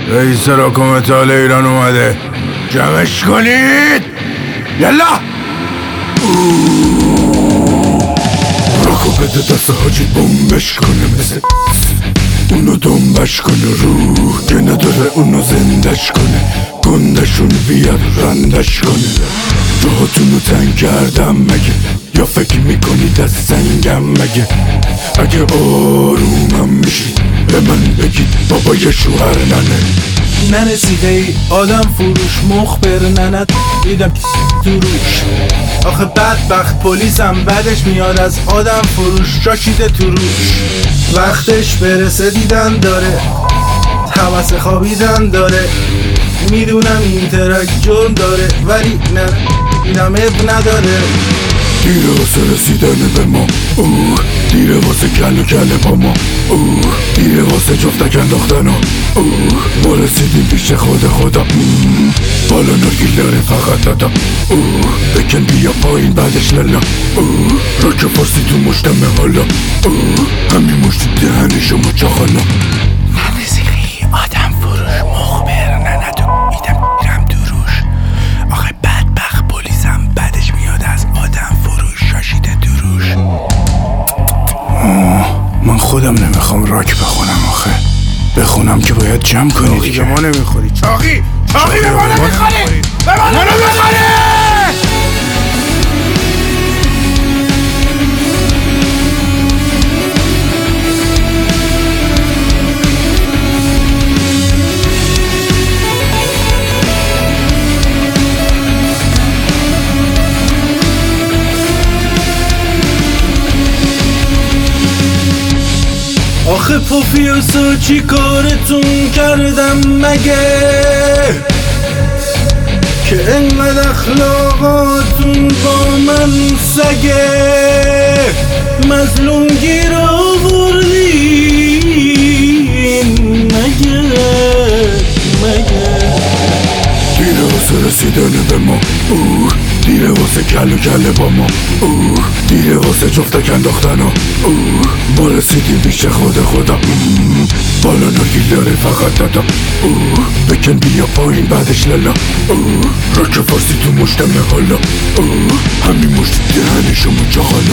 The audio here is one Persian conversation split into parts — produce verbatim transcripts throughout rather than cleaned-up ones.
رئیس راکومتال ایران اومده، جمعش کنید. یلا راکو بده دست حاجی بومبش کنه، مثل اونو دنبش کنه، روح که نداره اونو زندش کنه، گندشون بیاد رندش کنه. جاهاتونو تنگ کردم مگه، یا فکر میکنید از سنگم مگه؟ اگه آرومم میشید به من بگید بابا یه شوهر ننه. نرسیده ای آدم فروش مخبر ننت دیدم تو روش. آخه بدبخت پلیسم بعدش میاد از آدم فروش شاشیده تو روش. وقتش برسه دیدن داره، حوث خوابیدن داره. میدونم این ترک جون داره ولی نه اینم اب نداره. دیره واسه رسیدن به ما، اوه دیره واسه کل و کل با ما، اوه دیره واسه جفتک انداختن ها، اوه ما رسیدیم پیش خود خدا. بالا نرگیل داره فقط دادا، اوه بکن بیا پایین بعدش للا، اوه راک فارسی تو مشتمه حالا، اوه همین مشتی دهنشو مچاخالا. موسیقی آدم فروش مخبر ننتو میدم میرم تو روش. آخه بدبخت پلیسم بعدش میاد از آدم فروش شاشیده تو روش. من خودم نمیخوام راک بخونم، آخه بخونم که باید جمع کنی دیگه. ما نمیخوری چاقی چاقی به ما نمیخوری، به ما نمیخوری. آخه پوفیوسو چی کارتون کردم مگه که انقدر اخلاقاتون با من سگه؟ مظلوم گیر آوردین مگه مگه؟ دیره واسه رسیدن به ما، اوه دیره واسه کل و کل با ما، اوه دیره واسه جفتک انداختن ها، اوه ما رسیدیم پیش خود خدا. بالا نرگیل داره فقط دادا، اوه بکن بیا پایین بعدش للا، اوه راک فارسی تو مشتمه حالا، اوه همین مشت دهنشو مچاخالا.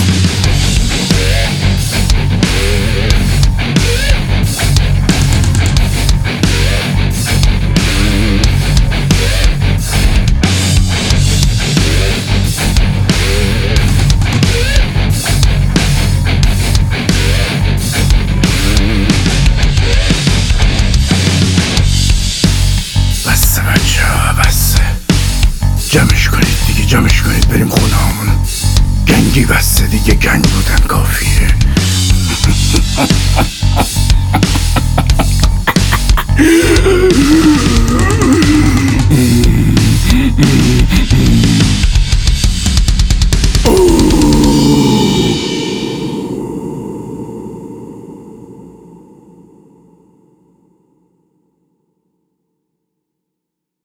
جمعش کنید دیگه، جمعش کنید بریم خونه همون. گنگی بسته دیگه، گنگ بودن کافیه.